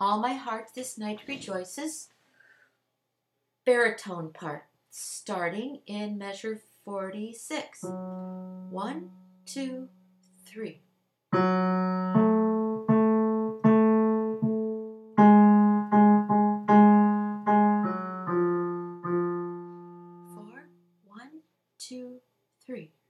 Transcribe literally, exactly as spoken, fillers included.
All my heart this night rejoices. Baritone part, starting in measure forty-six. One, two, three. Four, one, two, three.